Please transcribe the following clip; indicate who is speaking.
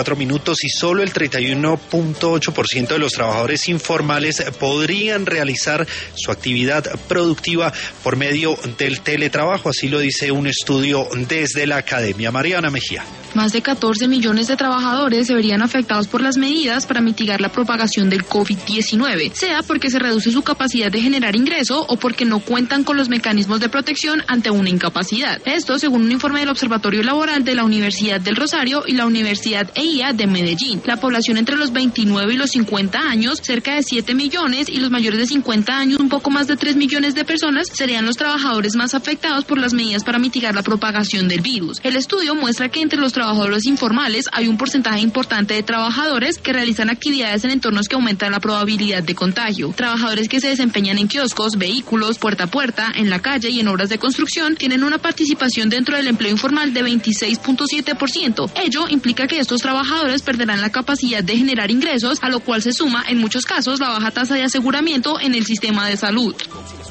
Speaker 1: 4 minutos y solo el 31.8% de los trabajadores informales podrían realizar su actividad productiva por medio del teletrabajo, así lo dice un estudio desde la academia. Mariana Mejía.
Speaker 2: Más de 14 millones de trabajadores se verían afectados por las medidas para mitigar la propagación del COVID-19, sea porque se reduce su capacidad de generar ingreso o porque no cuentan con los mecanismos de protección ante una incapacidad. Esto según un informe del Observatorio Laboral de la Universidad del Rosario y la Universidad EIA de Medellín. La población entre los 29 y los 50 años, cerca de 7 millones, y los mayores de 50 años, un poco más de 3 millones de personas, serían los trabajadores más afectados por las medidas para mitigar la propagación del virus. El estudio muestra que entre los trabajadores informales hay un porcentaje importante de trabajadores que realizan actividades en entornos que aumentan la probabilidad de contagio. Trabajadores que se desempeñan en kioscos, vehículos, puerta a puerta, en la calle y en obras de construcción tienen una participación dentro del empleo informal de 26.7%. Ello implica que estos trabajadores perderán la capacidad de generar ingresos, a lo cual se suma en muchos casos la baja tasa de aseguramiento en el sistema de salud.